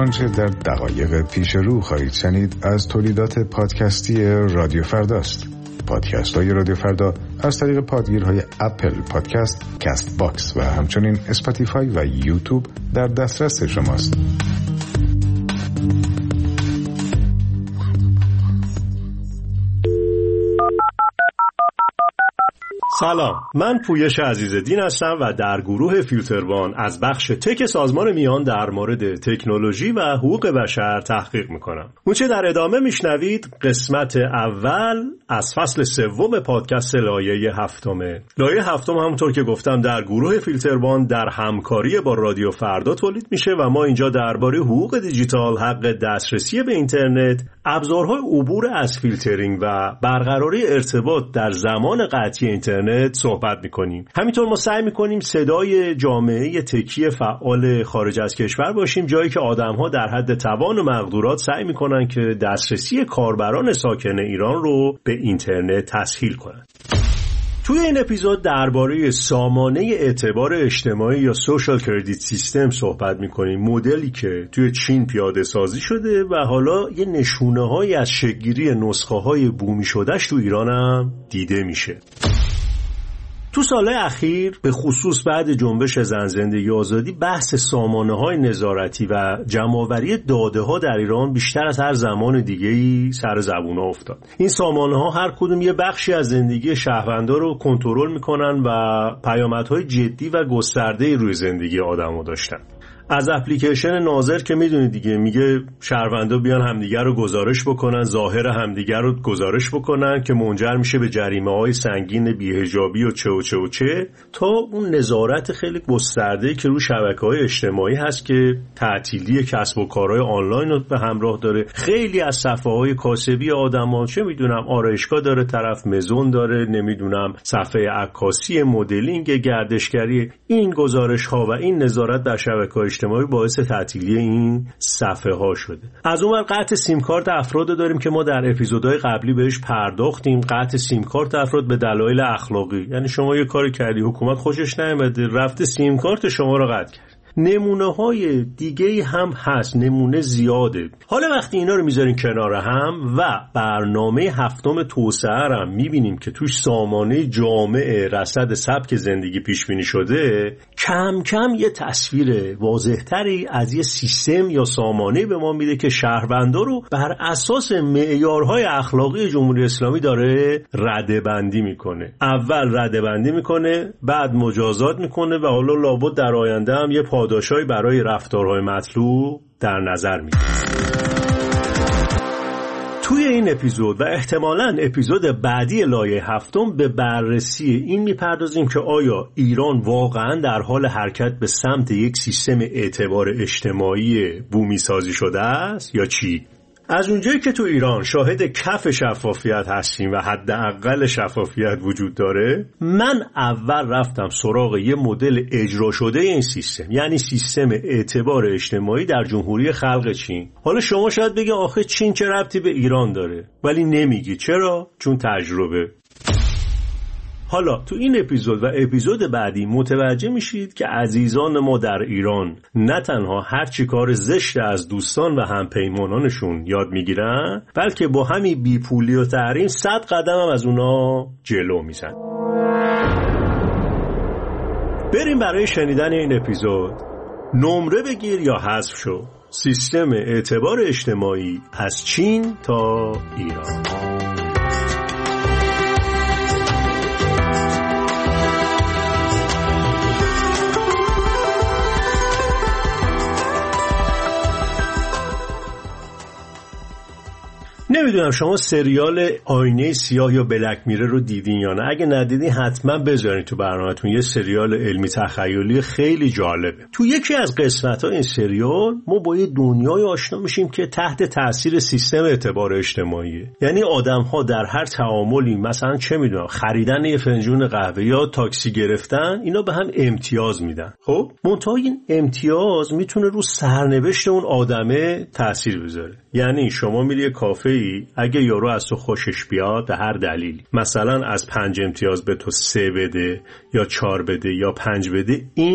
آنچه در دقایق پیش رو خواهید شنید از تولیدات پادکستی رادیو فرداست. پادکست های رادیو فردا از طریق پادگیرهای اپل پادکست، کست باکس و همچنین اسپاتیفای و یوتیوب در دسترس شماست. سلام، من پویش عزیزالدین هستم و در گروه فیلتروان از بخش تک سازمان میان در مورد تکنولوژی و حقوق بشر تحقیق میکنم. اونچه در ادامه میشنوید قسمت اول از فصل سوم پادکست لایه هفتمه. لایه هفتم همونطور که گفتم در گروه فیلتروان در همکاری با رادیو فردا تولید میشه و ما اینجا درباره حقوق دیجیتال، حق دسترسی به اینترنت، ابزارهای عبور از فیلترینگ و برقراری ارتباط در زمان قطعی اینترنت صحبت میکنیم. همینطور ما سعی میکنیم صدای جامعه تکی فعال خارج از کشور باشیم، جایی که آدم‌ها در حد توان و مقدورات سعی میکنن که دسترسی کاربران ساکن ایران رو به اینترنت تسهیل کنن. توی این اپیزود درباره سامانه اعتبار اجتماعی یا سوشال کردیت سیستم صحبت میکنیم، مدلی که توی چین پیاده سازی شده و حالا یه نشونه‌هایی از شکل‌گیری نسخه‌های بومی شدهش تو ایران هم دیده میشه. تو سالهای اخیر به خصوص بعد جنبش زن زندگی آزادی بحث سامانه‌های نظارتی و جمع‌آوری داده‌ها در ایران بیشتر از هر زمان دیگه‌ای سر زبون‌ها افتاد. این سامانه‌ها هر کدوم یه بخشی از زندگی شهروندان رو کنترل می‌کنن و پیامدهای جدی و گسترده‌ای روی زندگی آدم‌ها داشتن. از اپلیکیشن ناظر که میدونید دیگه، میگه شهروندا بیان همدیگر رو گزارش بکنن، ظاهر همدیگر رو گزارش بکنن که منجر میشه به جریمه‌های سنگین بی‌حجابی و چه تا اون نظارت خیلی گسترده‌ای که رو شبکه‌های اجتماعی هست که تعطیلی کسب و کارهای آنلاین رو به همراه داره. خیلی از صفحه‌های کاسبی آدم‌ها، چه میدونم آرایشگاه داره، طرف مزون داره، نمیدونم صفحه عکاسی، مدلینگ، گردشگری، این گزارش‌ها و این نظارت در شبکه‌های اجتماعی باعث تعطیلی این صفحه ها شده. از اون ور قطع سیم کارت افراد داریم که ما در اپیزودهای قبلی بهش پرداختیم. قطع سیم کارت افراد به دلایل اخلاقی، یعنی شما یه کاری کردی، حکومت خوشش نیامده، رفته سیم کارت شما رو قطع کرد. نمونه‌های دیگه‌ای هم هست، نمونه زیاده. حالا وقتی اینا رو میذاریم کنار هم و برنامه هفتم توسعه هم میبینیم که توش سامانه جامع رصد سبک زندگی پیش بینی شده، کم کم یه تصویر واضح‌تری از یه سیستم یا سامانه به ما میده که شهروندا رو بر اساس معیارهای اخلاقی جمهوری اسلامی داره رده‌بندی میکنه. اول رده‌بندی میکنه، بعد مجازات میکنه و حالا لابد در آینده هم یه پاداشایی برای رفتارهای مطلوب در نظر میگیره. توی این اپیزود و احتمالاً اپیزود بعدی لایه هفتم به بررسی این میپردازیم که آیا ایران واقعاً در حال حرکت به سمت یک سیستم اعتبار اجتماعی بومی سازی شده است یا چی؟ از اونجایی که تو ایران شاهد کف شفافیت هستیم و حداقل شفافیت وجود داره، من اول رفتم سراغ یه مدل اجرا شده این سیستم، یعنی سیستم اعتبار اجتماعی در جمهوری خلق چین. حالا شما شاید بگی آخه چین چه ربطی به ایران داره؟ ولی نمیگی. چرا؟ چون تجربه. حالا تو این اپیزود و اپیزود بعدی متوجه میشید که عزیزان ما در ایران نه تنها هر چی کار زشت از دوستان و همپیمانانشون یاد میگیرن، بلکه با همین بیپولی و تحریم 100 قدم هم از اونا جلو میزن. بریم برای شنیدن این اپیزود. نمره بگیر یا حذف شو، سیستم اعتبار اجتماعی از چین تا ایران. نمیدونم شما سریال آینه سیاه یا بلک میرر رو دیدین یا نه. اگه ندیدین حتما بذارین تو برنامه‌تون. یه سریال علمی تخیلی خیلی جالبه. تو یکی از قسمت‌ها این سریال ما با یه دنیای آشنا میشیم که تحت تاثیر سیستم اعتبار اجتماعیه. یعنی آدم‌ها در هر تعاملی، مثلا چه میدونم خریدن یه فنجون قهوه یا تاکسی گرفتن، اینا به هم امتیاز میدن. خب منتها این امتیاز میتونه رو سرنوشت اون آدمه تاثیر بذاره. یعنی شما میری یه کافه‌ای، اگه یارو از تو خوشش بیاد به هر دلیلی، مثلا از 5 امتیاز به تو 3 بده یا 4 بده یا 5 بده، این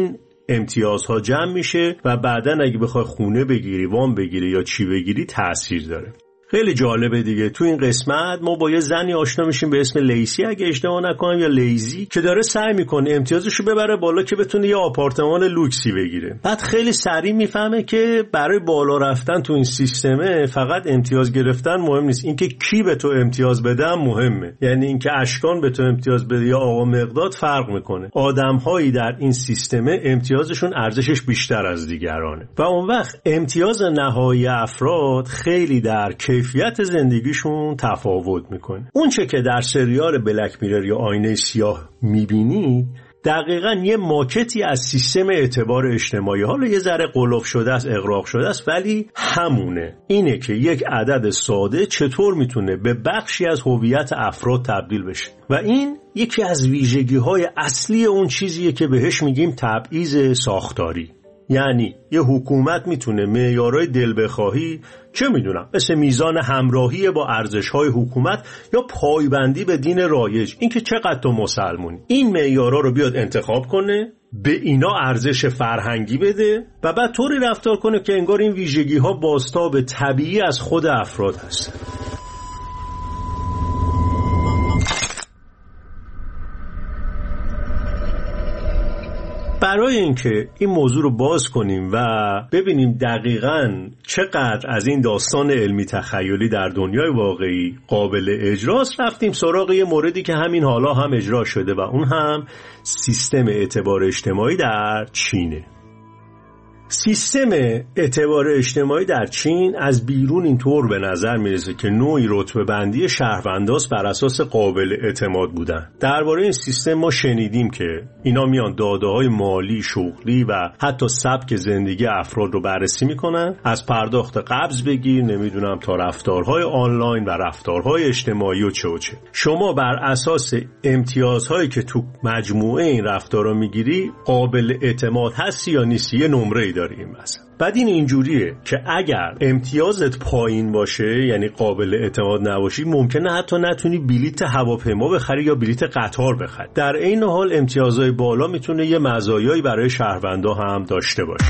امتیازها جمع میشه و بعدن اگه بخوای خونه بگیری، وام بگیری یا چی بگیری تأثیر داره. خیلی جالبه دیگه. تو این قسمت ما با یه زنی آشنا میشیم به اسم لیسی اگه اشتباه نکنم یا لیزی، که داره سعی میکنه امتیازشو ببره بالا که بتونه یه آپارتمان لوکسی بگیره. بعد خیلی سریع میفهمه که برای بالا رفتن تو این سیستمه فقط امتیاز گرفتن مهم نیست، اینکه کی به تو امتیاز بده مهمه. یعنی اینکه اشکان به تو امتیاز بده یا آقا مقداد فرق میکنه. آدم‌هایی در این سیستمه امتیازشون ارزشش بیشتر از دیگرانه و اون وقت امتیاز نهایی افراد خیلی در کیفیت زندگیشون تفاوت میکنه. اون چه که در سریال بلک میرر یا آینه سیاه میبینید دقیقاً یه ماکتی از سیستم اعتبار اجتماعی، حالا یه ذره قلوف شده است، اغراق شده است، ولی همونه. اینه که یک عدد ساده چطور میتونه به بخشی از هویت افراد تبدیل بشه و این یکی از ویژگی‌های اصلی اون چیزیه که بهش میگیم تبعیض ساختاری. یعنی یه حکومت میتونه معیارهای دل بخواهی، چه میدونم، مثل میزان همراهی با ارزش‌های حکومت یا پایبندی به دین رایج، اینکه چقدر تو مسلمونی، این معیارها رو بیاد انتخاب کنه، به اینا ارزش فرهنگی بده و بعد طوری رفتار کنه که انگار این ویژگی‌ها بازتاب طبیعی از خود افراد هستن. برای اینکه این موضوع رو باز کنیم و ببینیم دقیقاً چقدر از این داستان علمی تخیلی در دنیای واقعی قابل اجراست، رفتیم سراغ یه موردی که همین حالا هم اجرا شده و اون هم سیستم اعتبار اجتماعی در چینه. سیستم اعتبار اجتماعی در چین از بیرون اینطور به نظر میرسه که نوعی رتبه بندی شهرونداست بر اساس قابل اعتماد بودن. درباره این سیستم ما شنیدیم که اینا میان داده‌های مالی، شغلی و حتی سبک زندگی افراد رو بررسی میکنن، از پرداخت قبض بگیر نمیدونم تا رفتارهای آنلاین و رفتارهای اجتماعی و چه و چه. شما بر اساس امتیازهایی که تو مجموعه این رفتارا میگیری قابل اعتماد هستی یا نیستی، یه نمره‌ای داریم مثلا. بعد این اینجوریه که اگر امتیازت پایین باشه، یعنی قابل اعتماد نباشی، ممکنه حتی نتونی بلیت هواپیما بخری یا بلیت قطار بخری. در این حال امتیازهای بالا میتونه یه مزایایی برای شهروندا هم داشته باشه.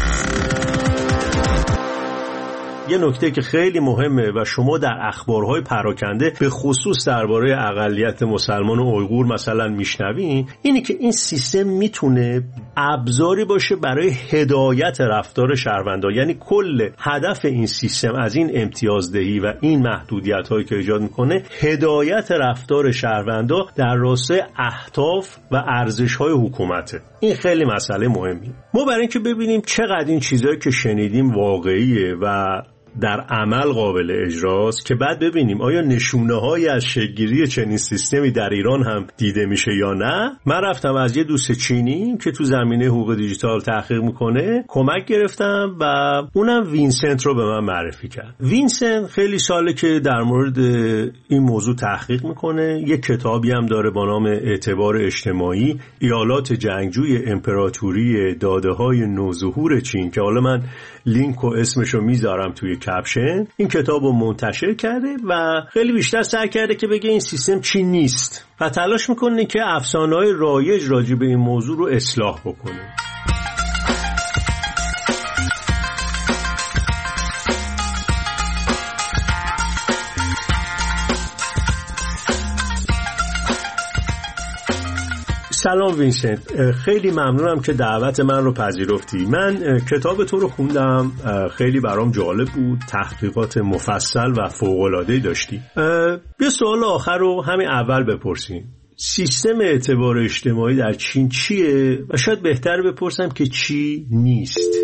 یه نکته که خیلی مهمه و شما در اخبارهای پراکنده به خصوص درباره اقلیت مسلمان و اویغور مثلا میشنوین، اینه که این سیستم میتونه ابزاری باشه برای هدایت رفتار شهروندا. یعنی کل هدف این سیستم از این امتیازدهی و این محدودیت‌هایی که ایجاد میکنه هدایت رفتار شهروندا در راستای اهداف و ارزش‌های حکومته. این خیلی مسئله مهمیه. ما برای اینکه ببینیم چقدر این چیزایی که شنیدیم واقعیه و در عمل قابل اجراست، که بعد ببینیم آیا نشونه‌هایی از شکل‌گیری چنین سیستمی در ایران هم دیده میشه یا نه، من رفتم از یه دوست چینی که تو زمینه حقوق دیجیتال تحقیق میکنه کمک گرفتم و اونم وینسنت رو به من معرفی کرد. وینسنت خیلی ساله که در مورد این موضوع تحقیق میکنه. یه کتابی هم داره با نام اعتبار اجتماعی، ایالات جنگجوی امپراتوری داده‌های نوظهور چین، که حالا من لینک و اسمشو میذارم توی کپشن. این کتابو منتشر کرده و خیلی بیشتر سعی کرده که بگه این سیستم چی نیست و تلاش میکنه که افسانه‌های رایج راجع به این موضوع رو اصلاح بکنه. سلام وینسنت، خیلی ممنونم که دعوت من رو پذیرفتی. من کتاب تو رو خوندم، خیلی برام جالب بود، تحقیقات مفصل و فوق‌العاده‌ای داشتی. یه سوال آخر رو همین اول بپرسیم. سیستم اعتبار اجتماعی در چین چیه و شاید بهتر بپرسم که چی نیست؟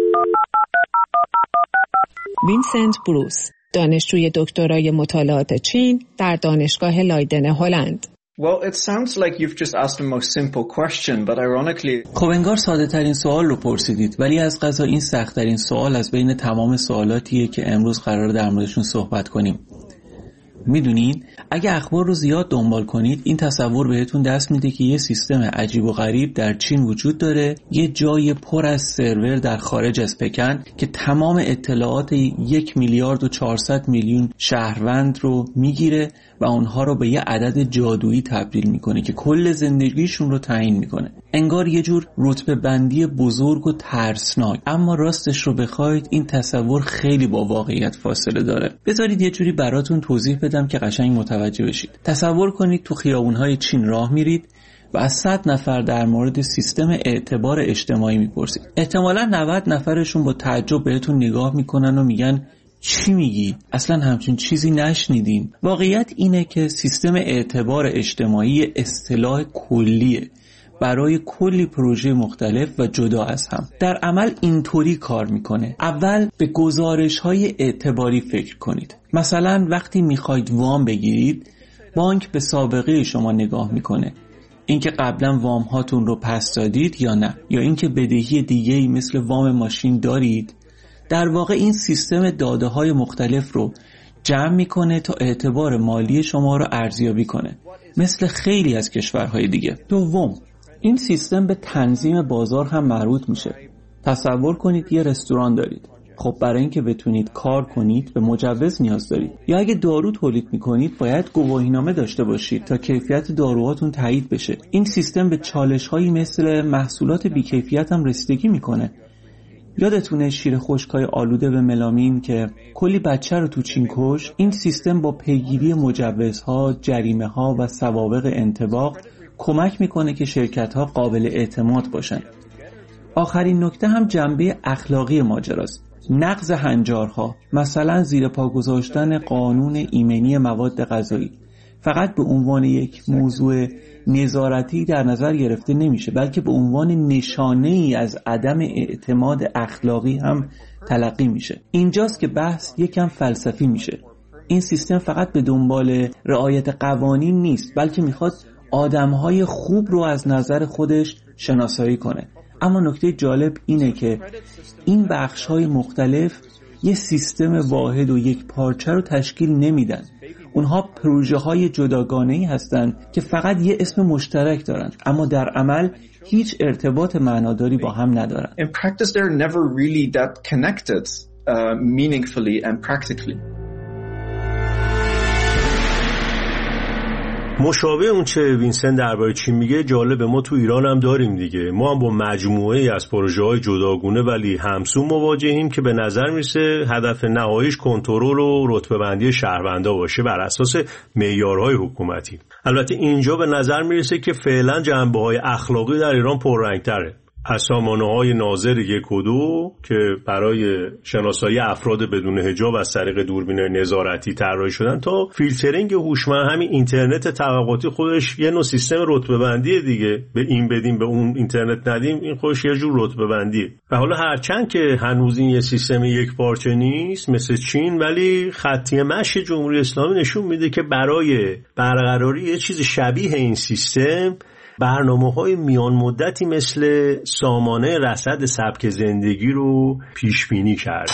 وینسنت بروس، دانشجوی دکترای مطالعات چین در دانشگاه لایدن هلند. Well, it sounds like you've just asked the most simple question, but ironically... خب انگار ساده ترین سوال رو پرسیدید، ولی از قضا این سخت ترین سوال از بین تمام سوالاتیه که امروز قراره در موردشون صحبت کنیم. میدونین اگه اخبار رو زیاد دنبال کنید این تصور بهتون دست میده که یه سیستم عجیب و غریب در چین وجود داره، یه جای پر از سرور در خارج از پکن که تمام اطلاعات 1,400,000,000 شهروند رو میگیره و اونها رو به یه عدد جادویی تبدیل میکنه که کل زندگیشون رو تعیین میکنه. انگار یه جور رتبه بندی بزرگ و ترسناک. اما راستش رو بخواید این تصور خیلی با واقعیت فاصله داره. بذارید یه جوری براتون توضیح بدم که قشنگ متوجه بشید. تصور کنید تو خیابون‌های چین راه میرید و از 100 نفر در مورد سیستم اعتبار اجتماعی میپرسید. احتمالاً 90 نفرشون با تعجب بهتون نگاه میکنن و میگن چی میگی؟ اصلا همچین چیزی نشنیدیم. واقعیت اینه که سیستم اعتبار اجتماعی اصطلاح کلیه برای کلی پروژه مختلف و جدا از هم. در عمل اینطوری کار میکنه. اول به گزارش‌های اعتباری فکر کنید. مثلا وقتی میخواید وام بگیرید، بانک به سابقه شما نگاه میکنه. اینکه قبلا وام هاتون رو پس دادید یا نه، یا اینکه بدهی دیگه‌ای مثل وام ماشین دارید. در واقع این سیستم داده‌های مختلف رو جمع میکنه تا اعتبار مالی شما رو ارزیابی کنه، مثل خیلی از کشورهای دیگه. دوم، این سیستم به تنظیم بازار هم مربوط میشه. تصور کنید یه رستوران دارید. خب برای اینکه بتونید کار کنید به مجوز نیاز دارید. یا اگه دارو تولید میکنید باید گواهینامه داشته باشید تا کیفیت داروهاتون تایید بشه. این سیستم به چالش‌هایی مثل محصولات بی‌کیفیت هم رسیدگی میکنه. یادتونه شیر خشکای آلوده به ملامین که کلی بچه رو تو چین کشت؟ این سیستم با پیگیری مجوزها، جریمه‌ها و سوابق انطباق کمک میکنه که شرکت‌ها قابل اعتماد باشن. آخرین نکته هم جنبه اخلاقی ماجراست. نقض هنجارها، مثلا زیر پا گذاشتن قانون ایمنی مواد غذایی، فقط به عنوان یک موضوع نظارتی در نظر گرفته نمیشه، بلکه به عنوان نشانه‌ای از عدم اعتماد اخلاقی هم تلقی میشه. اینجاست که بحث یکم فلسفی میشه. این سیستم فقط به دنبال رعایت قوانین نیست، بلکه میخواد آدمهای خوب رو از نظر خودش شناسایی کنه. اما نکته جالب اینه که این بخش‌های مختلف یه سیستم واحد و یک پارچه رو تشکیل نمیدن. اونها پروژه‌های جداگانه‌ای هستن که فقط یه اسم مشترک دارن، اما در عمل هیچ ارتباط معناداری با هم ندارن. In practice they're never really that connected meaningfully and practically. مشابه اون چه وینسن درباره چین میگه جالبه، ما تو ایران هم داریم دیگه. ما هم با مجموعه از پروژه‌های جداگونه ولی همسو مواجهیم که به نظر میرسه هدف نهاییش کنترل و رتبه‌بندی شهروندا باشه بر اساس معیارهای حکومتی. البته اینجا به نظر میرسه که فعلا جنبه‌های اخلاقی در ایران پررنگ‌تره. از سامانه‌های ناظر 1 و 2 که برای شناسایی افراد بدون حجاب از طریق دوربین نظارتی طراحی شدن تا فیلترینگ هوشمند، همین اینترنت طبقاتی خودش یه نوع سیستم رتبه‌بندی دیگه. به این بدیم به اون اینترنت ندیم، این خودش یه جور رتبه‌بندیه. و حالا هرچند که هنوز این یه سیستم یک پارچه نیست مثل چین، ولی خطی مشی جمهوری اسلامی نشون میده که برای برقراری یه چیز شبیه این سیستم برنامه‌های میان مدتی مثل سامانه رصد سبک زندگی رو پیش بینی کرد.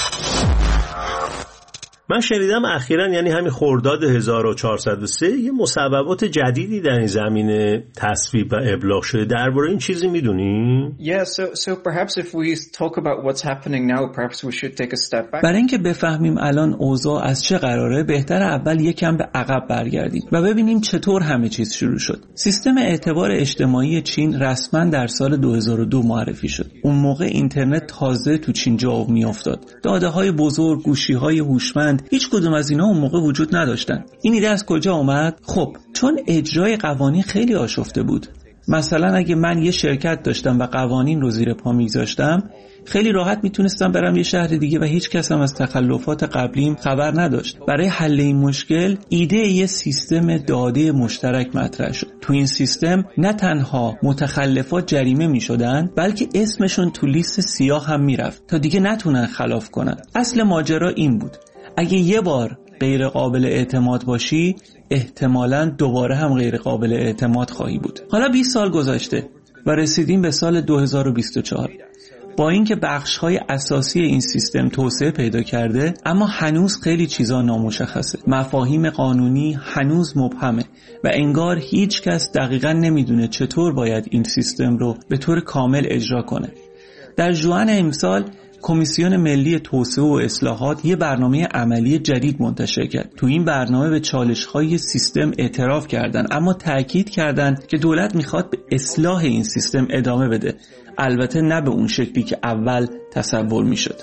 من شنیدم اخیراً، یعنی همین خرداد 1403 یه مصوبات جدیدی در این زمینه تصویب و ابلاغ شده. درباره این چیزی میدونی؟ Yeah, so perhaps if we talk about what's happening now, perhaps we should take a step back. برای اینکه بفهمیم الان اوضاع از چه قراره، بهتر اول یکم به عقب برگردیم و ببینیم چطور همه چیز شروع شد. سیستم اعتبار اجتماعی چین رسما در سال 2002 معرفی شد. اون موقع اینترنت تازه تو چین جا میافتاد. داده‌های بزرگ، گوشی‌های هوشمند، هیچ کدوم از اینا اون موقع وجود نداشتن. این ایده از کجا اومد؟ خب چون اجرای قوانین خیلی آشفته بود. مثلا اگه من یه شرکت داشتم و قوانین رو زیر پا میگذاشتم، خیلی راحت میتونستم برم یه شهر دیگه و هیچ کس هم از تخلفات قبلیم خبر نداشت. برای حل این مشکل ایده یه سیستم داده مشترک مطرح شد. تو این سیستم نه تنها متخلفات جریمه میشدن، بلکه اسمشون تو لیست سیاه هم میرفت تا دیگه نتونن خلاف کنن. اصل ماجرا این بود: اگه یه بار غیر قابل اعتماد باشی، احتمالاً دوباره هم غیر قابل اعتماد خواهی بود. حالا 20 سال گذشته و رسیدیم به سال 2024. با اینکه بخش‌های اساسی این سیستم توسعه پیدا کرده، اما هنوز خیلی چیزا نامشخصه. مفاهیم قانونی هنوز مبهمه و انگار هیچ کس دقیقاً نمیدونه چطور باید این سیستم رو به طور کامل اجرا کنه. در ژوئن امسال کمیسیون ملی توسعه و اصلاحات یه برنامه عملی جدید منتشر کرد. تو این برنامه به چالش‌های سیستم اعتراف کردن، اما تأکید کردن که دولت میخواد به اصلاح این سیستم ادامه بده. البته نه به اون شکلی که اول تصور میشد.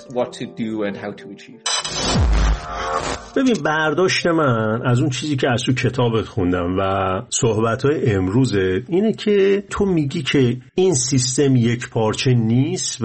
ببین، برداشت من از اون چیزی که از تو کتابت خوندم و صحبت‌های امروزه اینه که تو میگی که این سیستم یک پارچه نیست و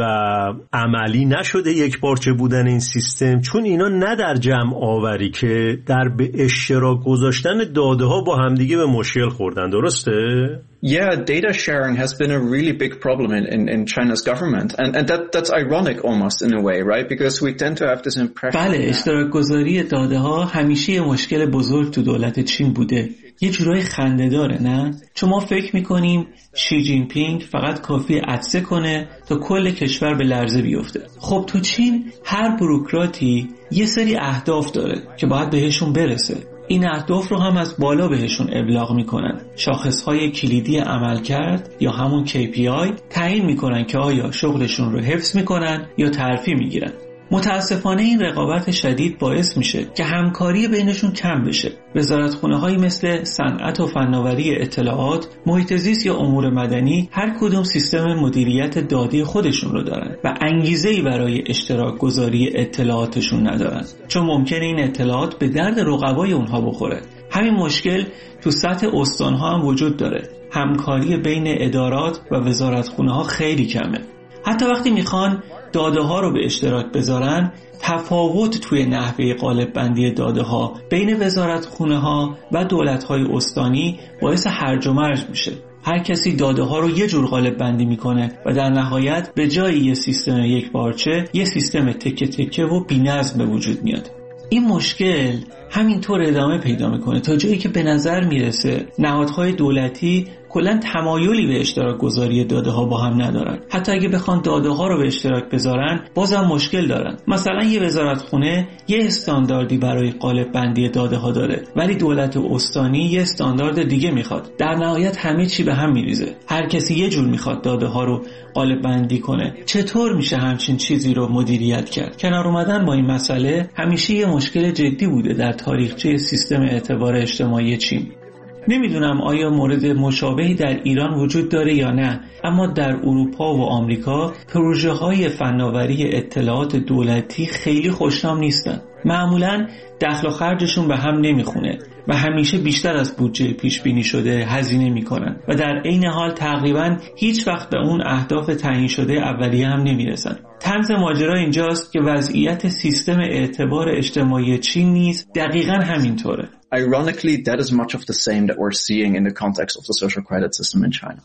عملی نشده یک پارچه بودن این سیستم، چون اینا نه در جمع آوری که در به اشتراک گذاشتن داده ها با همدیگه به مشکل خوردن. درسته؟ Yeah, data sharing has been a really big problem in China's government, and that's ironic almost in a way, right? Because we tend to have this impression. بله، اشتراک گذاری داده ها همیشه یه مشکل بزرگ تو دولت چین بوده. یه جورای خنده داره، نه؟ چون ما فکر میکنیم شی جین پینگ فقط کافی عطسه کنه تا کل کشور به لرزه بیفته. خب تو چین هر بوروکراتی یه سری اهداف داره که باید بهشون برسه. این اهداف رو هم از بالا بهشون ابلاغ میکنن. شاخصهای کلیدی عملکرد یا همون KPI تعیین میکنن که آیا شغلشون رو حفظ میکنن یا ترفیع میگیرن. متاسفانه این رقابت شدید باعث میشه که همکاری بینشون کم بشه. وزارتخونه‌هایی مثل صنعت و فناوری اطلاعات، محیط زیست یا امور مدنی هر کدوم سیستم مدیریت دادی خودشون رو دارن و انگیزه‌ای برای اشتراک گذاری اطلاعاتشون ندارن، چون ممکنه این اطلاعات به درد رقبای اونها بخوره. همین مشکل تو سطح استان‌ها هم وجود داره. همکاری بین ادارات و وزارتخونه‌ها خیلی کمه. حتی وقتی میخوان داده ها رو به اشتراک بذارن، تفاوت توی نحوه قالب بندی داده ها بین وزارتخونه ها و دولت های استانی باعث هرج و مرج میشه. هر کسی داده ها رو یه جور قالب بندی میکنه و در نهایت به جای یه سیستم یک پارچه، یه سیستم تکه تکه و بی‌نظم به وجود میاد. این مشکل همینطور ادامه پیدا میکنه تا جایی که به نظر میرسه نهادهای دولتی کلاً تمایلی به اشتراک گذاری داده ها با هم ندارن. حتی اگه بخوان داده ها رو به اشتراک بذارن بازم مشکل دارن. مثلا یه وزارتخونه یه استانداردی برای قالب بندی داده ها داره، ولی دولت استانی یه استاندارد دیگه میخواد. در نهایت همه چی به هم میریزه. هر کسی یه جور میخواد داده ها رو قالب بندی کنه. چطور میشه همچین چیزی رو مدیریت کرد؟ کنار اومدن با این مسئله همیشه یه مشکل جدی بوده در تاریخچه سیستم اعتبار اجتماعی چین. نمیدونم آیا مورد مشابهی در ایران وجود داره یا نه، اما در اروپا و آمریکا پروژه‌های فناوری اطلاعات دولتی خیلی خوشنام نیستن. معمولاً دخل و خرجشون به هم نمیخونه و همیشه بیشتر از بودجه پیش بینی شده هزینه میکنن و در عین حال تقریباً هیچ وقت به اون اهداف تعیین شده اولیه هم نمیرسن. طنز ماجرا اینجاست که وضعیت سیستم اعتبار اجتماعی چین نیز دقیقاً همینطوره. Ironically, that is much of the same that we're seeing in the context of the social credit system in China.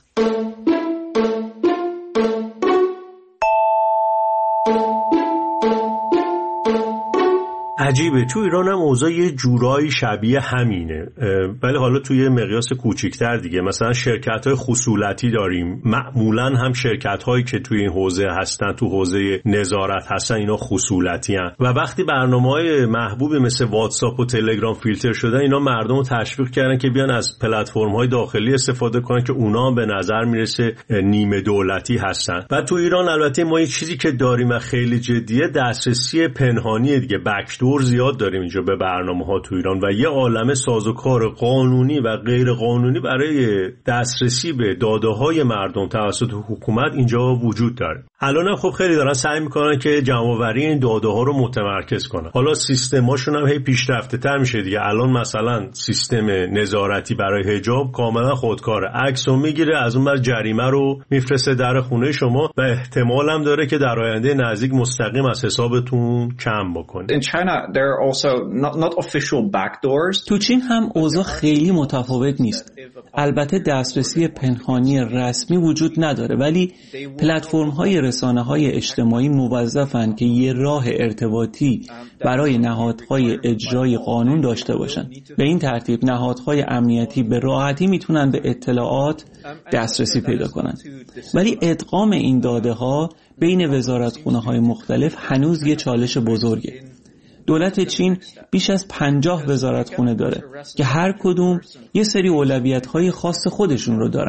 عجیبه، تو ایران هم اوضاع یه جورایی شبیه همینه، ولی حالا توی مقیاس کوچیک‌تر دیگه. مثلا شرکت‌های خصولتی داریم، معمولاً هم شرکت‌هایی که توی این حوزه هستن، تو حوزه نظارت هستن، اینا خصولتی هستن و وقتی برنامه‌های محبوبی مثل واتساپ و تلگرام فیلتر شدن، اینا مردم رو تشویق کردن که بیان از پلتفرم‌های داخلی استفاده کنن که اونا به نظر میرسه نیمه دولتی هستن. و تو ایران البته ما یه چیزی که داریم و خیلی جدیه، دسترسی پنهانی دیگه، بک‌دور زیاد داریم اینجا به برنامه‌ها تو ایران و یه عالمه سازوکار قانونی و غیر قانونی برای دسترسی به داده‌های مردم توسط حکومت اینجا وجود داره. الان خب خیلی دارن سعی میکنن که جمع‌آوری این داده‌ها رو متمرکز کنن. حالا سیستماشون هم هی پیشرفته‌تر میشه دیگه. الان مثلا سیستم نظارتی برای حجاب کاملا خودکاره، عکسو میگیره، از اون بر جریمه رو میفرسته در خونه شما و احتمال هم داره که در آینده نزدیک مستقیم از حسابتون کم بکنه. In China there are also not official backdoors. تو چین هم اوضاع خیلی متفاوت نیست. البته دسترسی پنهانی رسمی وجود نداره، ولی پلتفرم‌های رسانه‌های اجتماعی موظفن که یه راه ارتباطی برای نهادهای اجرای قانون داشته باشن. به این ترتیب نهادهای امنیتی به راحتی میتونن به اطلاعات دسترسی پیدا کنن. ولی ادغام این داده‌ها بین وزارتخونه‌های مختلف هنوز یه چالش بزرگه. دولت چین بیش از 50 وزارتخونه داره که هر کدوم یه سری اولویت‌های خاص خودشون رو دارن.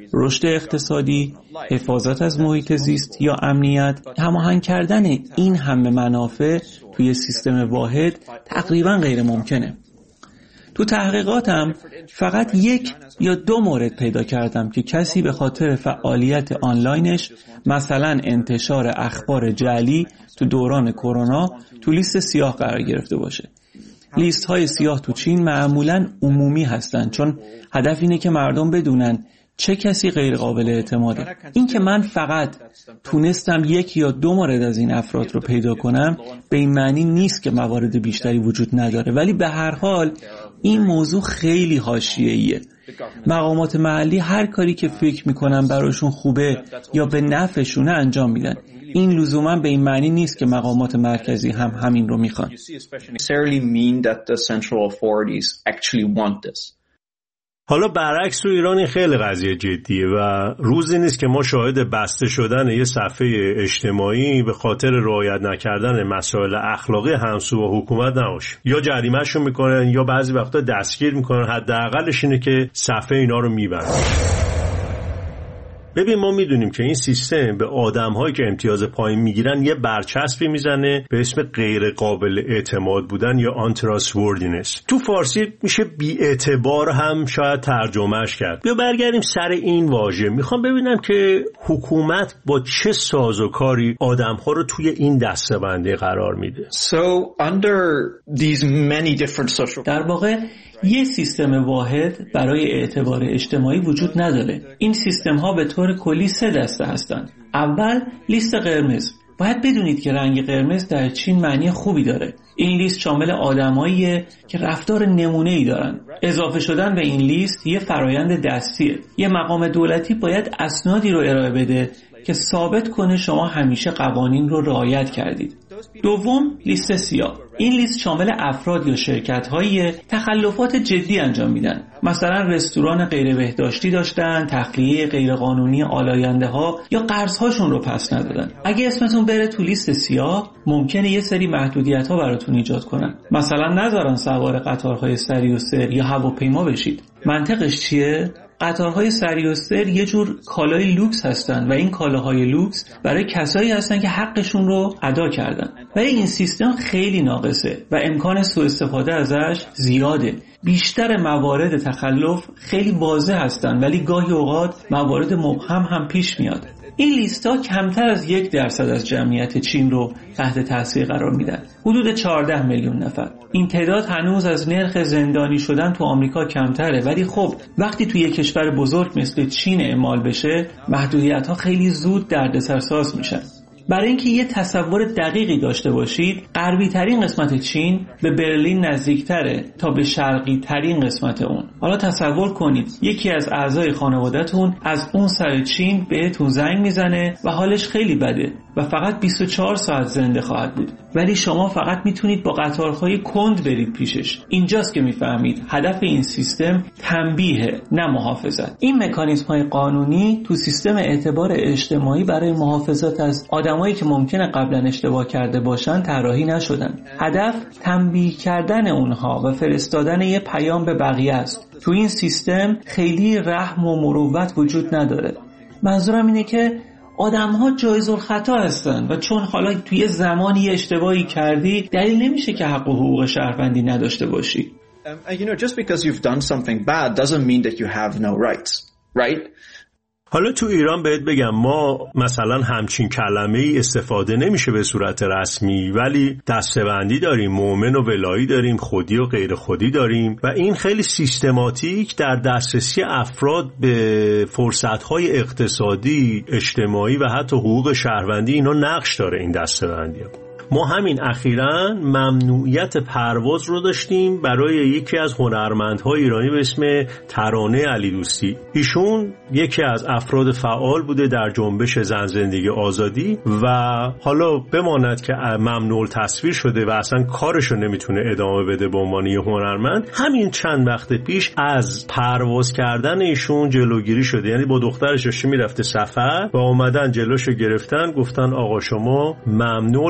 رشد اقتصادی، حفاظت از محیط زیست یا امنیت، هماهنگ کردن این همه منافع توی سیستم واحد تقریبا غیر ممکنه. تو تحقیقاتم فقط 1 یا 2 مورد پیدا کردم که کسی به خاطر فعالیت آنلاینش، مثلا انتشار اخبار جعلی تو دوران کرونا، تو لیست سیاه قرار گرفته باشه. لیست های سیاه تو چین معمولاً عمومی هستن، چون هدف اینه که مردم بدونن چه کسی غیر قابل اعتماده. این که من فقط تونستم 1 یا 2 مورد از این افراد رو پیدا کنم به این معنی نیست که موارد بیشتری وجود نداره، ولی به هر حال این موضوع خیلی حاشیه‌ایه. مقامات محلی هر کاری که فکر میکنن براشون خوبه یا به نفعشونه انجام میدن. این لزوما به این معنی نیست که مقامات مرکزی هم همین رو میخوان. حالا برعکس تو ایران این خیلی قضیه جدیه و روزی نیست که ما شاهد بسته شدن یه صفحه اجتماعی به خاطر رعایت نکردن مسائل اخلاقی همسو با حکومت نباشه. یا جریمه‌شون میکنن یا بعضی وقتا دستگیر میکنن، حداقلش اینه که صفحه اینا رو میبندن. ببین ما میدونیم که این سیستم به آدم‌هایی که امتیاز پایین میگیرن یه برچسبی میزنه به اسم غیر قابل اعتماد بودن یا untrustworthiness. تو فارسی میشه بی‌اعتبار هم شاید ترجمهش کرد. بیا برگردیم سر این واژه. میخوام ببینم که حکومت با چه سازوکاری آدم‌ها رو توی این دسته‌بندی قرار میده. در واقع یه سیستم واحد برای اعتبار اجتماعی وجود نداره. این سیستم ها به طور کلی 3 دسته هستند. اول لیست قرمز. باید بدونید که رنگ قرمز در چین معنی خوبی داره. این لیست شامل آدماییه که رفتار نمونه‌ای دارن. اضافه شدن به این لیست یه فرایند دستیه. یه مقام دولتی باید اسنادی رو ارائه بده که ثابت کنه شما همیشه قوانین رو رعایت کردید. دوم، لیست سیاه. این لیست شامل افراد یا شرکت‌های تخلفات جدی انجام میدن. مثلا رستوران غیر بهداشتی داشتن، تخلیه غیرقانونی آلاینده‌ها یا قرض‌هاشون رو پس ندادن. اگه اسمتون بره تو لیست سیاه، ممکنه یه سری محدودیت‌ها براتون ایجاد کنن. مثلا نذارن سوار قطارهای سری و سر یا هواپیما بشید. منطقش چیه؟ قطارهای سری و سر یه جور کالای لوکس هستن و این کالاهای لوکس برای کسایی هستن که حقشون رو ادا کردن. ولی این سیستم خیلی ناقصه و امکان سوء استفاده ازش زیاده. بیشتر موارد تخلف خیلی واضح هستن ولی گاهی اوقات موارد مبهم هم پیش میاد. این لیستا کمتر از 1% از جمعیت چین رو تحت تاثیر قرار میدن. حدود 14 میلیون نفر. این تعداد هنوز از نرخ زندانی شدن تو آمریکا کمتره، ولی خب وقتی توی یک کشور بزرگ مثل چین اعمال بشه، محدودیت‌ها خیلی زود دردسرساز میشن. برای اینکه یه تصور دقیقی داشته باشید، غربی ترین قسمت چین به برلین نزدیکتره تا به شرقی ترین قسمت اون. حالا تصور کنید یکی از اعضای خانواده‌تون از اون سر چین بهتون زنگ میزنه و حالش خیلی بده و فقط 24 ساعت زنده خواهد بود، ولی شما فقط میتونید با قطارهای کند برید پیشش. اینجاست که میفهمید هدف این سیستم تنبیه نه محافظت. این مکانیزم‌های قانونی تو سیستم اعتبار اجتماعی برای محافظت از آدمایی که ممکنه قبلا اشتباه کرده باشن طراحی نشدن. هدف تنبیه کردن اونها و فرستادن یه پیام به بقیه است. تو این سیستم خیلی رحم و مروت وجود نداره. منظورم اینه که آدم‌ها جایزالخطا هستن و چون حالا توی زمانی اشتباهی کردی دلیل نمیشه که حق و حقوق شهروندی نداشته باشی. Just because you've done something bad doesn't mean that you have no rights, right? حالا تو ایران بهت بگم ما مثلا همچین کلمه‌ای استفاده نمیشه به صورت رسمی، ولی دسته‌بندی داریم، مؤمن و ولایی داریم، خودی و غیر خودی داریم و این خیلی سیستماتیک در دسترسی افراد به فرصت‌های اقتصادی، اجتماعی و حتی حقوق شهروندی اینا نقش داره این دسته‌بندی. ما همین اخیراً ممنوعیت پرواز رو داشتیم برای یکی از هنرمندهای ایرانی به اسم ترانه علیدوستی. ایشون یکی از افراد فعال بوده در جنبش زن زندگی آزادی و حالا بماند که ممنوع تصویر شده و اصلا کارشو نمیتونه ادامه بده به عنوان یه هنرمند. همین چند وقت پیش از پرواز کردن ایشون جلوگیری شده، یعنی با دخترش داشته میرفته سفر و اومدن جلوشو گرفتن، گفتن آقا شما ممنوع پرواز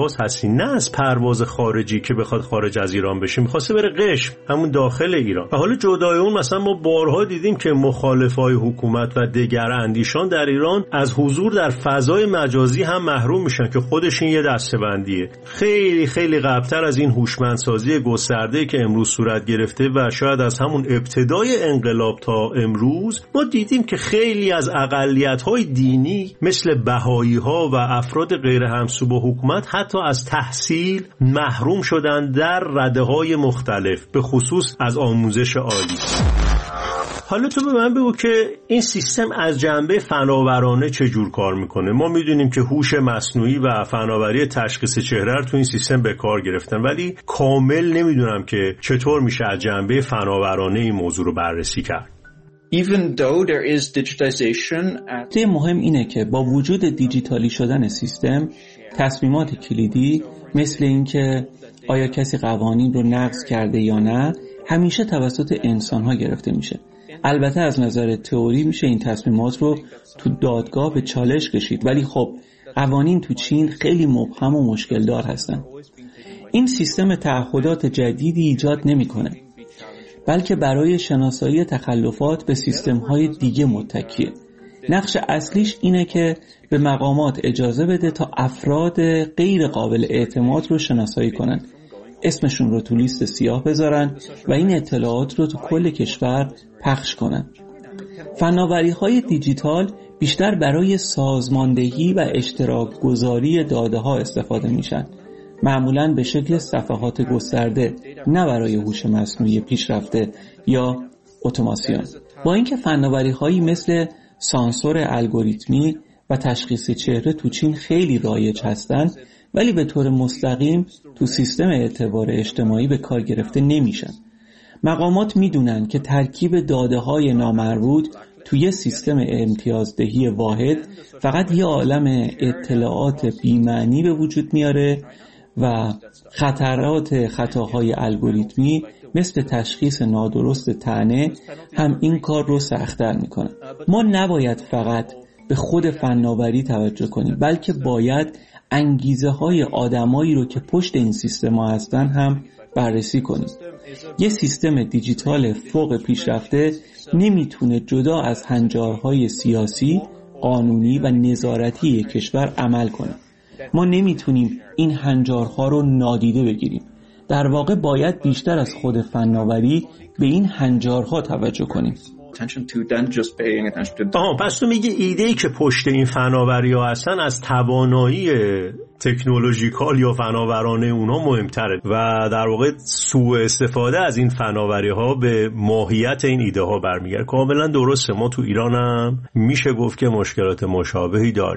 پرواز هستی، نه از پرواز خارجی که بخواد خارج از ایران بشه، می‌خواسته بره قشم، همون داخل ایران. و حالا جدای اون مثلا ما بارها دیدیم که مخالفای حکومت و دگراندیشان در ایران از حضور در فضای مجازی هم محروم میشن که خودش این یه دسته‌بندیه. خیلی خیلی قبل‌تر از این هوشمندسازی گسترده که امروز صورت گرفته و شاید از همون ابتدای انقلاب تا امروز ما دیدیم که خیلی از اقلیت‌های دینی مثل بهائی‌ها و افراد غیر همسو با حکومت حتی از تحصیل محروم شدن در رده‌های مختلف، به خصوص از آموزش عالی. حالا تو به من بگو که این سیستم از جنبه فناورانه چجور کار میکنه؟ ما میدونیم که هوش مصنوعی و فناوری تشخیص چهره رو تو این سیستم به کار گرفتن، ولی کامل نمیدونم که چطور میشه از جنبه فناورانه این موضوع رو بررسی کرد. Even though there is digitization نکته مهم اینه که با وجود دیجیتالی شدن سیستم، تصمیمات کلیدی مثل این که آیا کسی قوانین رو نقض کرده یا نه همیشه توسط انسان‌ها گرفته میشه. البته از نظر تئوری میشه این تصمیمات رو تو دادگاه به چالش کشید، ولی خب قوانین تو چین خیلی مبهم و مشکل دار هستن. این سیستم تعهدات جدیدی ایجاد نمیکنه، بلکه برای شناسایی تخلفات به سیستم‌های دیگه متکیه. نقش اصلیش اینه که به مقامات اجازه بده تا افراد غیر قابل اعتماد رو شناسایی کنن، اسمشون رو تو لیست سیاه بذارن و این اطلاعات رو تو کل کشور پخش کنن. فناوری‌های دیجیتال بیشتر برای سازماندهی و اشتراک گذاری داده ها استفاده میشن، معمولاً به شکل صفحات گسترده، نه برای هوش مصنوعی پیشرفته یا اتوماسیون. با اینکه فناوری‌هایی مثل سانسور الگوریتمی و تشخیص چهره تو چین خیلی رایج هستن، ولی به طور مستقیم تو سیستم اعتبار اجتماعی به کار گرفته نمیشن. مقامات میدونن که ترکیب داده‌های نامربوط توی سیستم امتیازدهی واحد فقط یه عالم اطلاعات بی‌معنی به وجود میاره و خطاهای الگوریتمی مثل تشخیص نادرست طعنه هم این کار رو سخت‌تر میکنه. ما نباید فقط به خود فناوری توجه کنیم، بلکه باید انگیزه های آدمایی رو که پشت این سیستم ها هستن هم بررسی کنیم. یه سیستم دیجیتال فوق پیشرفته نمیتونه جدا از هنجارهای سیاسی، قانونی و نظارتی کشور عمل کنه. ما نمیتونیم این هنجارها رو نادیده بگیریم. در واقع باید بیشتر از خود فناوری به این هنجارها توجه کنیم. پس تو میگی ایده‌ای که پشت این فناوری‌ها هستن از توانایی تکنولوژیکال یا فناورانه اونا مهمتره و در واقع سوء استفاده از این فناوری‌ها به ماهیت این ایده ها برمیگرده. کاملا درسته، ما تو ایران هم میشه گفت که مشکلات مشابهی داریم.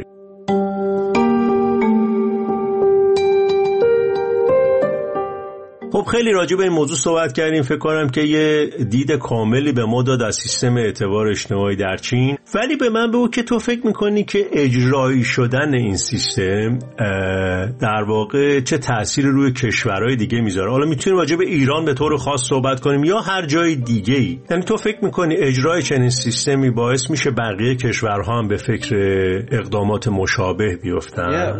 خب خیلی راجع به این موضوع صحبت کردیم، فکر کنم که یه دید کاملی به ما داد از سیستم اعتبار اجتماعی در چین. ولی به من بگو که تو فکر میکنی که اجرایی شدن این سیستم در واقع چه تأثیری روی کشورهای دیگه میذاره؟ حالا میتونیم راجع به ایران به طور خاص صحبت کنیم یا هر جای دیگه‌ای. یعنی تو فکر میکنی اجرای چنین سیستمی باعث میشه بقیه کشورها هم به فکر اقدامات مشابه بیفتن؟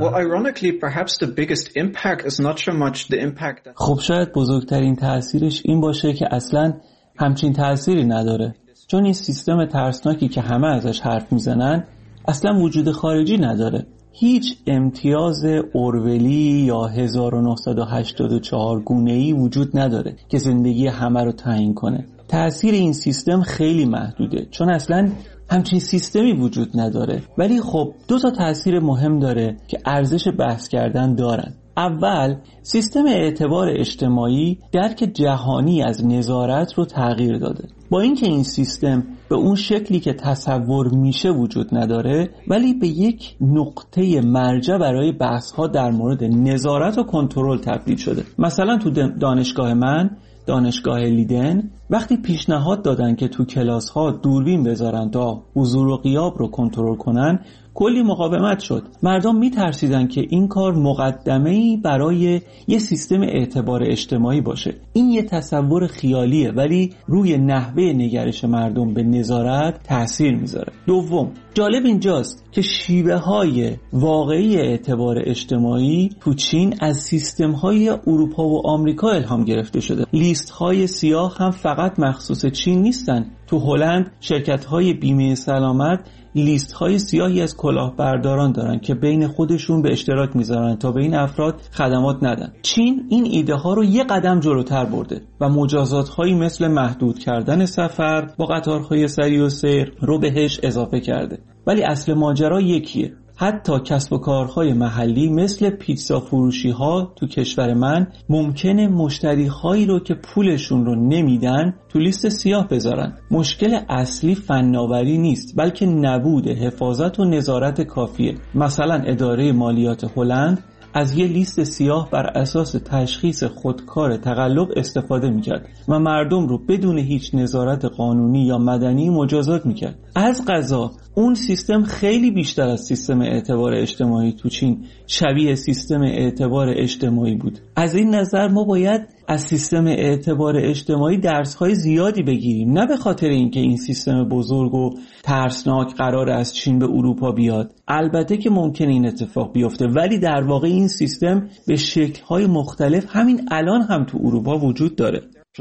خب شاید بزرگترین تأثیرش این باشه که اصلاً همچین تأثیری نداره، چون این سیستم ترسناکی که همه ازش حرف میزنن اصلاً وجود خارجی نداره. هیچ امتیاز اورولی یا 1984 گونه‌ای وجود نداره که زندگی همه رو تعیین کنه. تأثیر این سیستم خیلی محدوده، چون اصلاً همچین سیستمی وجود نداره. ولی خب دو تا تأثیر مهم داره که ارزش بحث کردن دارن. اول، سیستم اعتبار اجتماعی درک جهانی از نظارت رو تغییر داده. با اینکه این سیستم به اون شکلی که تصور میشه وجود نداره، ولی به یک نقطه مرجع برای بحث‌ها در مورد نظارت و کنترل تبدیل شده. مثلا تو دانشگاه من، دانشگاه لیدن، وقتی پیشنهاد دادن که تو کلاس‌ها دوربین بذارن تا حضور و غیاب رو کنترل کنن، کلی مقاومت شد. مردم میترسیدن که این کار مقدمه‌ای برای یه سیستم اعتبار اجتماعی باشه. این یه تصور خیالیه ولی روی نحوه نگرش مردم به نظارت تأثیر میذاره. دوم، جالب اینجاست که شیوه‌های واقعی اعتبار اجتماعی تو چین از سیستم‌های اروپا و آمریکا الهام گرفته شده. لیست‌های سیاه هم فقط مخصوص چین نیستن. تو هلند شرکت‌های بیمه سلامت لیست‌های سیاهی از کلاهبرداران دارن که بین خودشون به اشتراک میذارن تا به این افراد خدمات ندن. چین این ایده ها رو یه قدم جلوتر برده و مجازات‌هایی مثل محدود کردن سفر با قطارهای سریع و سیر رو بهش اضافه کرده. ولی اصل ماجرا یکیه. حتی کسب و کارهای محلی مثل پیتزا فروشی ها تو کشور من ممکنه مشتری هایی رو که پولشون رو نمیدن تو لیست سیاه بذارن. مشکل اصلی فناوری نیست بلکه نبود حفاظت و نظارت کافیه. مثلا اداره مالیات هلند از یه لیست سیاه بر اساس تشخیص خودکار تقلب استفاده میکرد و مردم رو بدون هیچ نظارت قانونی یا مدنی مجازات میکرد. از قضا اون سیستم خیلی بیشتر از سیستم اعتبار اجتماعی تو چین شبیه سیستم اعتبار اجتماعی بود. از این نظر ما باید از سیستم اعتبار اجتماعی درس‌های زیادی بگیریم، نه به خاطر اینکه این سیستم بزرگ و ترسناک قرار از چین به اروپا بیاد. البته که ممکنه این اتفاق بیفته ولی در واقع این سیستم به شکل‌های مختلف همین الان هم تو اروپا وجود داره.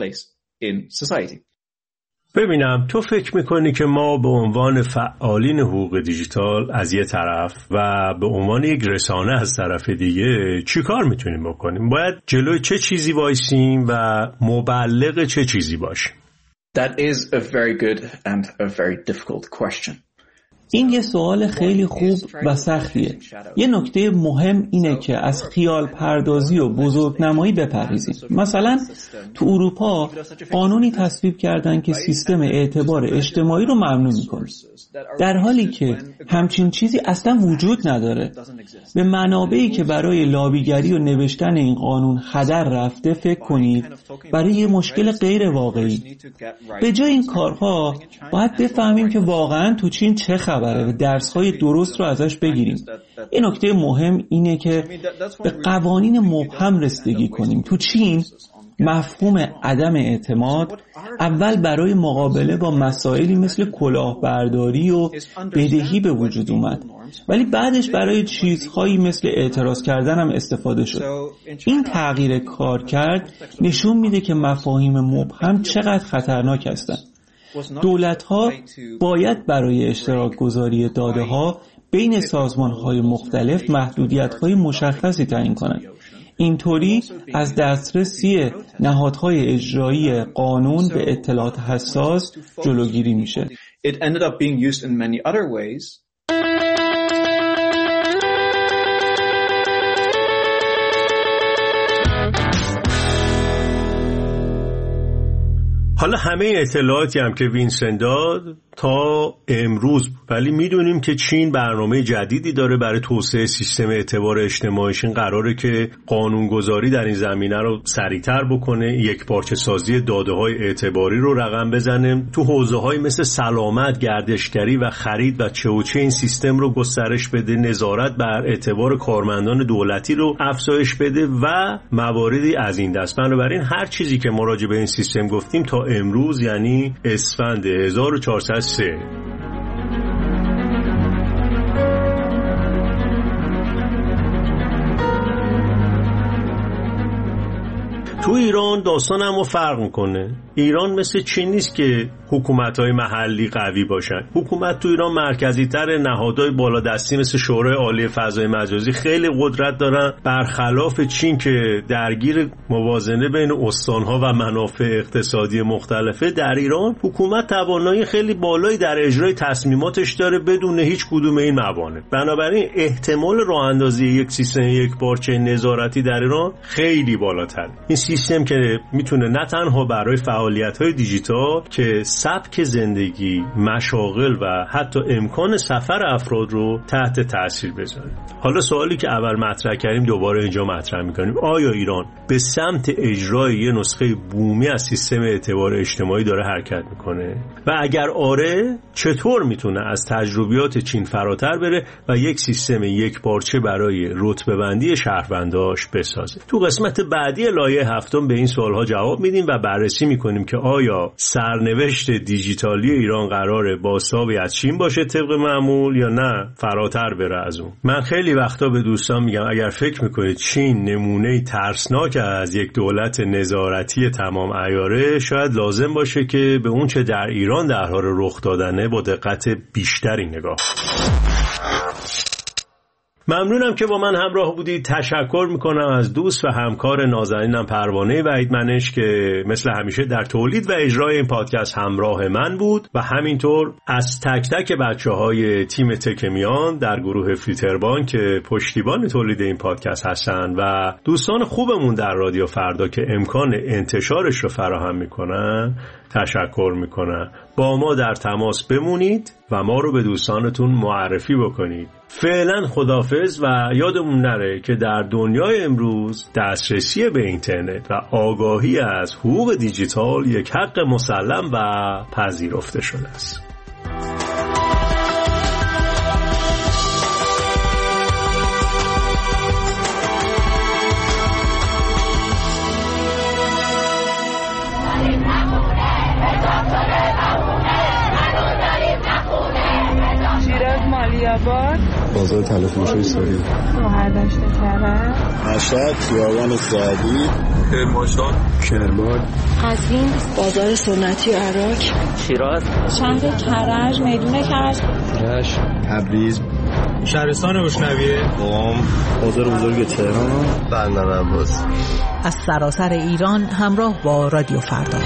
ببینم تو فکر میکنی که ما به عنوان فعالین حقوق دیجیتال از یه طرف و به عنوان یک رسانه از طرف دیگه چی کار میتونیم بکنیم؟ باید جلوی چه چیزی وایسیم و مبلغ چه چیزی باشیم؟ That is a very good and a very difficult question. این یه سوال خیلی خوب و سختیه. یه نکته مهم اینه که از خیال پردازی و بزرگنمایی بپرهیزیم. مثلا تو اروپا قانونی تصویب کردن که سیستم اعتبار اجتماعی رو ممنوع میکنه، در حالی که همچین چیزی اصلا وجود نداره. به منابعی که برای لابیگری و نوشتن این قانون هدر رفته فکر کنید برای یه مشکل غیر واقعی. به جای این کارها باید بفهمیم که واقعا تو چین چه خبره و درس‌های درست رو ازش بگیریم. این نکته مهم اینه که به قوانین مبهم رسیدگی کنیم. تو چین مفهوم عدم اعتماد اول برای مقابله با مسائلی مثل کلاهبرداری و بدهی به وجود اومد، ولی بعدش برای چیزهایی مثل اعتراض کردن هم استفاده شد. این تغییر کارکرد نشون میده که مفاهیم مبهم چقدر خطرناک هستند. دولت‌ها باید برای اشتراک گذاری داده‌ها بین سازمان‌های مختلف محدودیت‌های مشخصی تعیین کنند. اینطوری از دسترسی نهادهای اجرایی قانون به اطلاعات حساس جلوگیری میشه. It ended up being used in many other ways. حالا همه اطلاعاتی هم که وینسنت داد تا امروز بود، ولی میدونیم که چین برنامه جدیدی داره برای توسعه سیستم اعتبار اجتماعیش. این قراره که قانونگذاری در این زمینه رو سریعتر بکنه، یک پارچه سازی داده‌های اعتباری رو رقم بزنه، تو حوزه‌های مثل سلامت، گردشگری و خرید و چه و چه این سیستم رو گسترش بده، نظارت بر اعتبار کارمندان دولتی رو افزایش بده و مواردی از این دست. بنابراین هر چیزی که ما راجع به این سیستم گفتیم تا امروز، یعنی اسفند 1403، تو ایران داستان اما فرق میکنه. ایران مثل چین نیست که حکومت‌های محلی قوی باشن. حکومت تو ایران مرکزی تر، نهادهای بالادستی مثل شورای عالی فضای مجازی خیلی قدرت دارن، برخلاف چین که درگیر موازنه بین استان‌ها و منافع اقتصادی مختلفه. در ایران حکومت توانایی خیلی بالایی در اجرای تصمیماتش داره بدون هیچ کدوم این موانع. بنابراین احتمال راه اندازی یک سیستم یک پارچه نظارتی در ایران خیلی بالاتره. این سیستم که میتونه نه تنها برای فعالیت‌های دیجیتال که سبک زندگی، مشاغل و حتی امکان سفر افراد رو تحت تاثیر بذاره. حالا سوالی که اول مطرح کردیم دوباره اینجا مطرح می‌کنیم: آیا ایران به سمت اجرای یه نسخه بومی از سیستم اعتبار اجتماعی داره حرکت میکنه؟ و اگر آره، چطور میتونه از تجربیات چین فراتر بره و یک سیستم یکپارچه برای رتبه‌بندی شهرونداش بسازه؟ تو قسمت بعدی لایه هفتم به این سوالها جواب میدیم و بررسی میکنیم که آیا سرنوشت دیجیتالی ایران قراره بازتابی از چین باشه طبق معمول یا نه فراتر بره از اون. من خیلی وقتا به دوستان میگم اگر فکر میکنید چین نمونه ترسناک از یک دولت نظارتی تمام عیاره، شاید لازم باشه که به اون چه در ایران در حال رخ دادنه با دقت بیشتری نگاه. ممنونم که با من همراه بودید. تشکر میکنم از دوست و همکار نازنینم پروانه وحید منش که مثل همیشه در تولید و اجرای این پادکست همراه من بود و همینطور از تک تک بچه‌های تیم تکمیان در گروه فیلتربان که پشتیبان تولید این پادکست هستن و دوستان خوبمون در رادیو فردا که امکان انتشارش رو فراهم میکنن تشکر میکنم. با ما در تماس بمونید و ما رو به دوستانتون معرفی بکنید. فعلا خداحافظ و یادمون نره که در دنیای امروز دسترسی به اینترنت و آگاهی از حقوق دیجیتال یک حق مسلم و پذیرفته شده است. بازار تلفروشی سوری مهردشت کرد مشهد خیابان سعدی کرمان قزوین بازار سنتی عراق شیراز شهر کرج میدون کرج رشت تبریز شهرستان روشنویه قم بازار بزرگ تهران بندرعباس. از سراسر ایران همراه با رادیو فردا.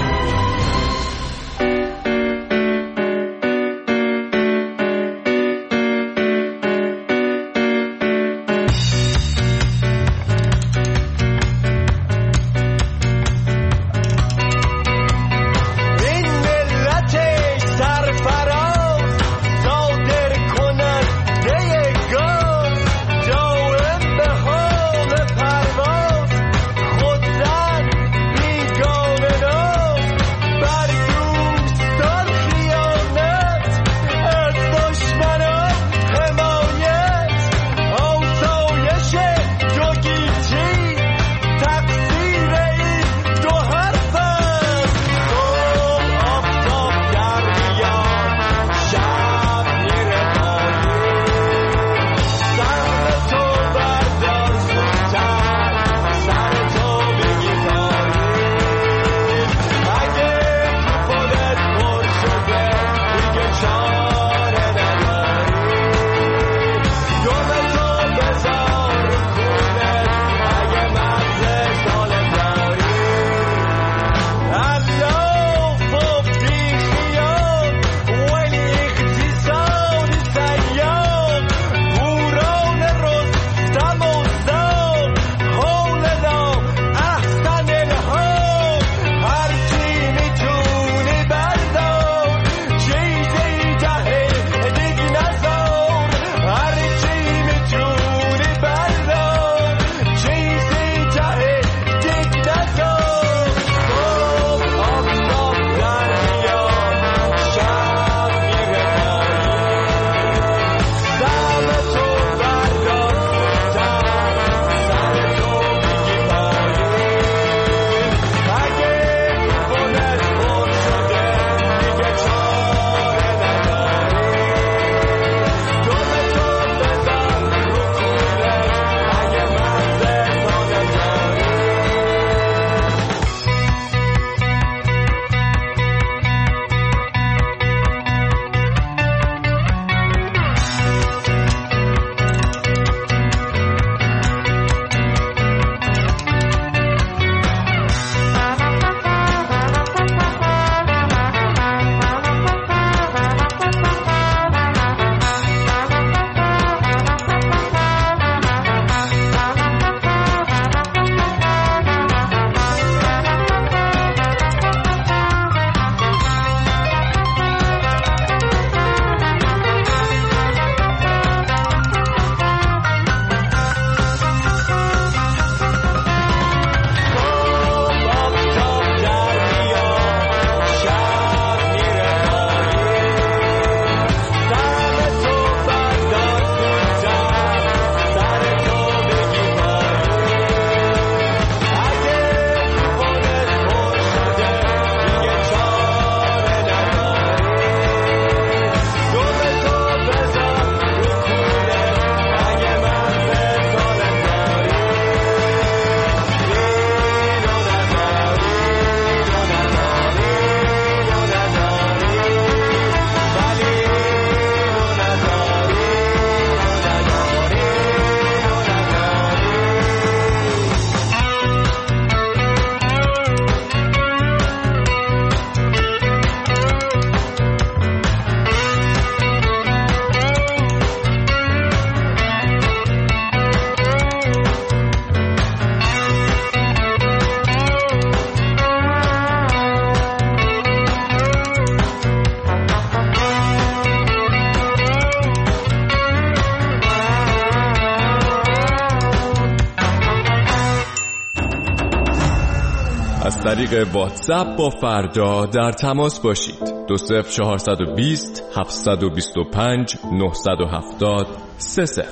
از طریق واتساپ با فردا در تماس باشید. 20420 725 970 30.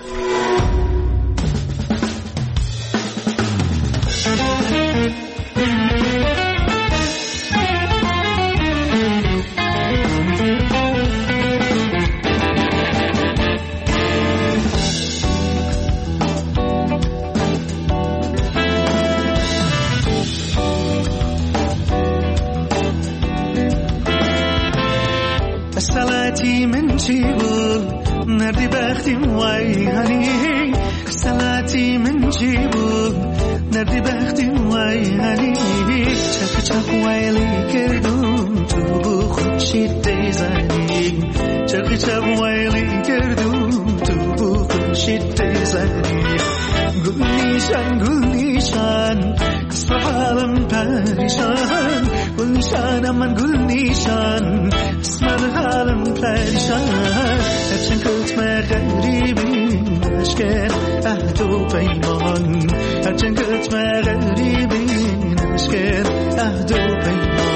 سلاتي من جيبول نردي بختم ويهني سلاتي من جيبول نردي بختم ويهني چک چک ويلي كردون تو بو خورشید دیزنی چک چک ويلي كردون تو بو خورشید دیزنی گل نیشان قصر حالم پریشان گل نیشانم من گل نیشان اسمر حالم پریشان هرچند کتم غریبی نشکر عهد و پیمان هرچند کتم غریبی نشکر عهد و پیمان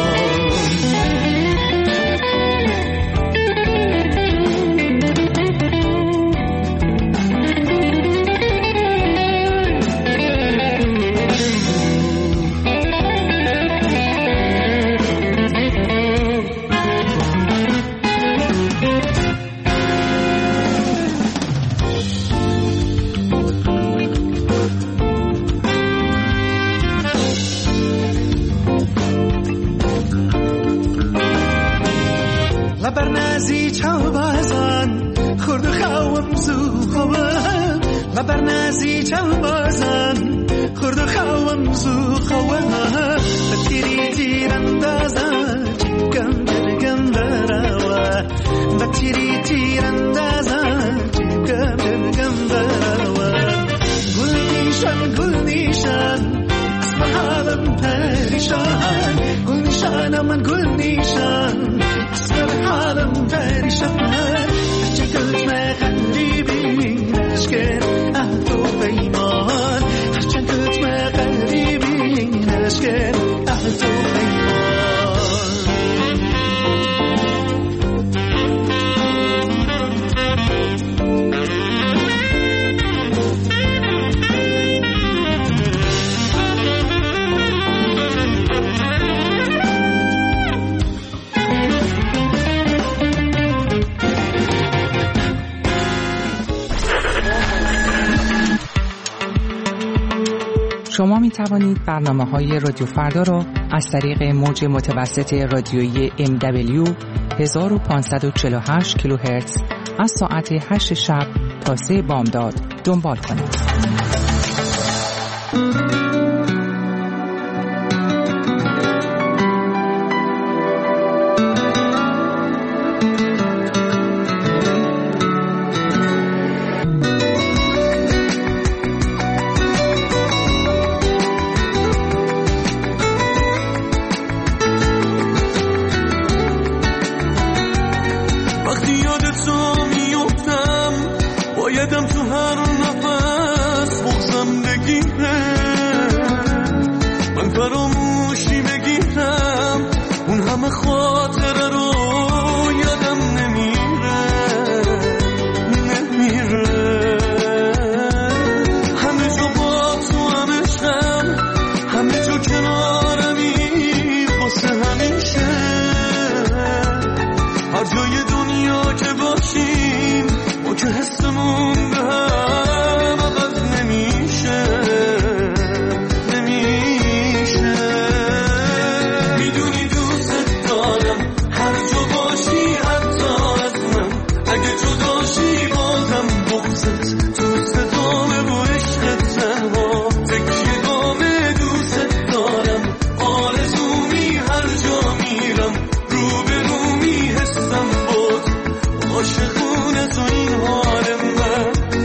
لبرنازی چاو بازان خورد خوام زو خوام لبرنازی چاو بازان خورد خوام زو خوام بتیری تیراندازان چکم درگم براوا بتیری تیراندازان چکم درگم براوا گل نیشان اسم حالم پریشان گل نیشان من گل نیشان حالم پریشان هرچه کتم غریبی نشکر عهد و پیمان هرچه کتم غریبی نشکر عهد و پیمان شما می توانید برنامه‌های رادیو فردا را از طریق موج متوسط رادیویی MW 1548 کیلوهرتز از ساعت 8 شب تا 3 بامداد دنبال کنید. عاشقونه تو این حال من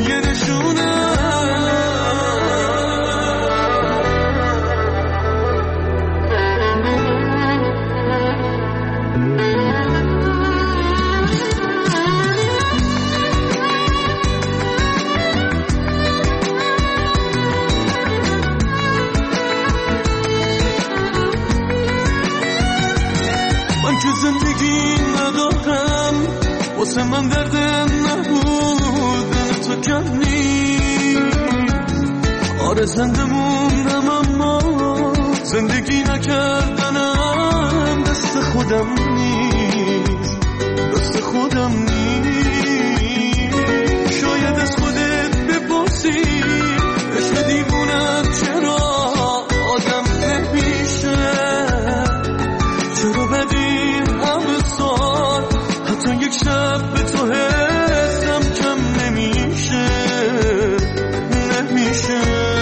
واسه من درد نبودن تو کم نیست. آره زنده موندم اما زندگی نکردنم دست خودم نیست، دست خودم نیست. شاید از خودت بپرسی عشق دیوونت چرا آدم نمیشه، چرا بدی همه سال حتی یک شب به تو حسم کم نمیشه، نمیشه.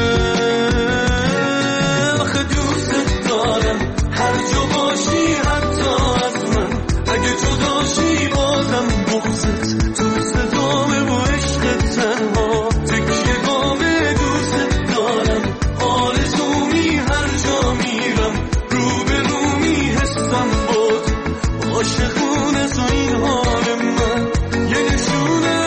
آخه دوست دارم هر جا باشی حتی از من، اگه جداشی بازم بغضت تو صدامه و عشق تنها تکیه گامه. دوست دارم آرزومی هر جا میرم رو به رو میحسم بود عاشقونه تو این حال من یه نشونه.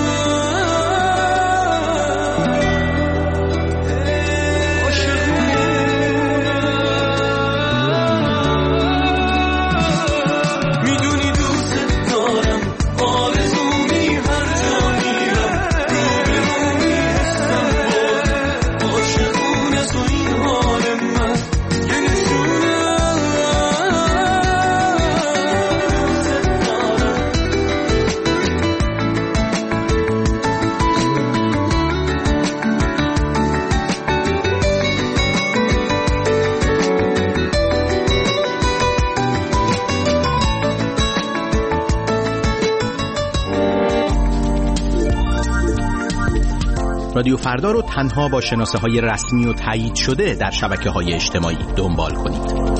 میدونی دوست دارم آرزومی هر جا میرم رو به رو میحسم بود عاشقونه تو این حال من یه نشونه. رادیو فردا رو تنها با شناسه‌های رسمی و تایید شده در شبکه‌های اجتماعی دنبال کنید.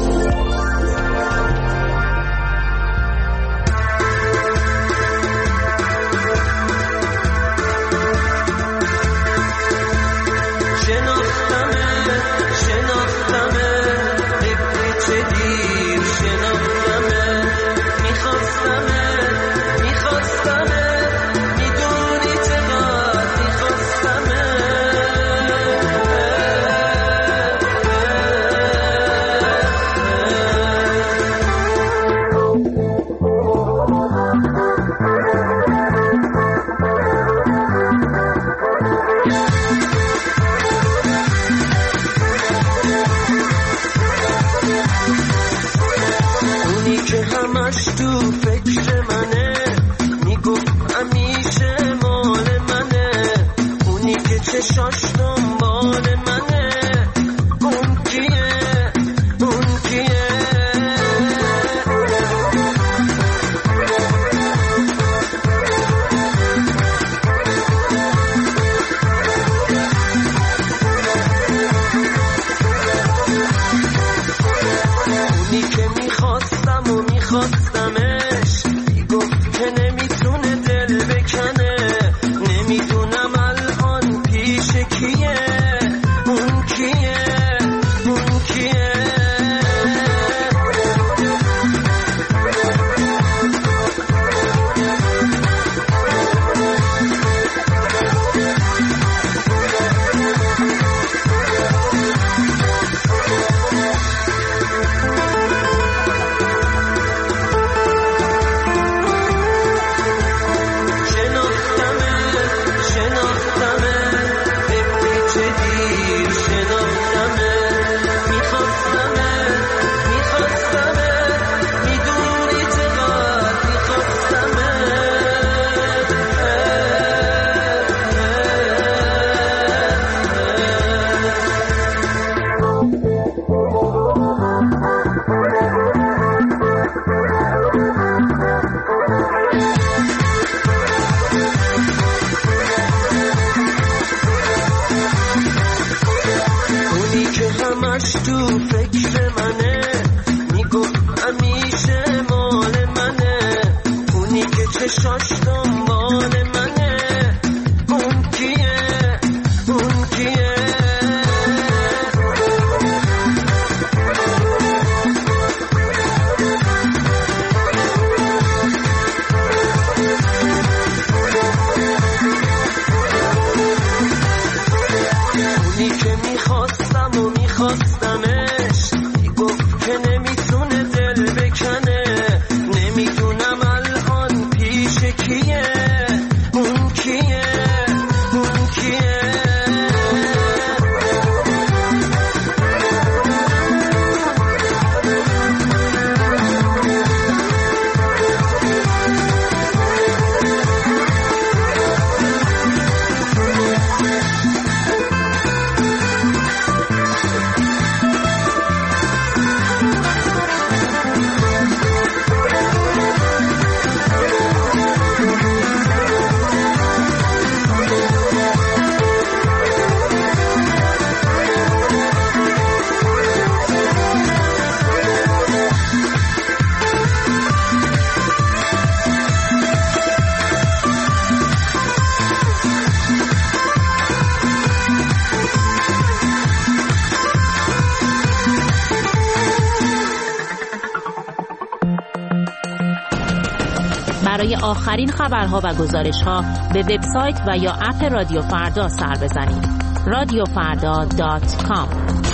برای آخرین خبرها و گزارش‌ها به وبسایت و یا اپ رادیو فردا سر بزنید. radiofarda.com.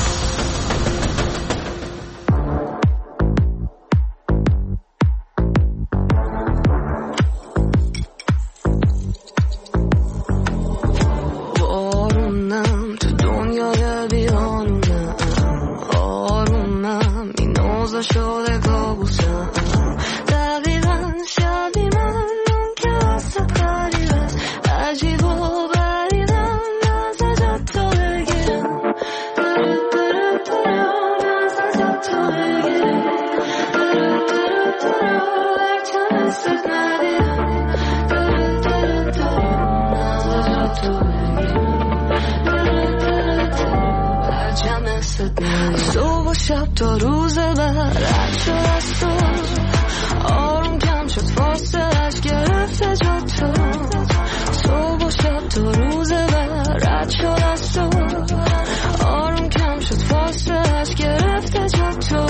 صبح و شب تا روز بعد رد شد از تو آروم کم شد فاصلش گرفته جا تو صبح و شب تا روز بعد رد شد از تو آروم کم شد فاصلش گرفته جا تو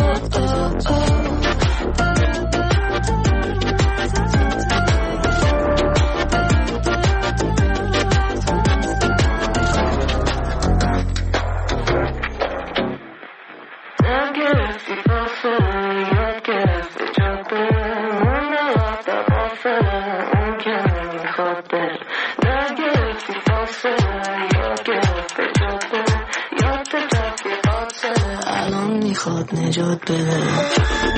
الان میخواد نجات بده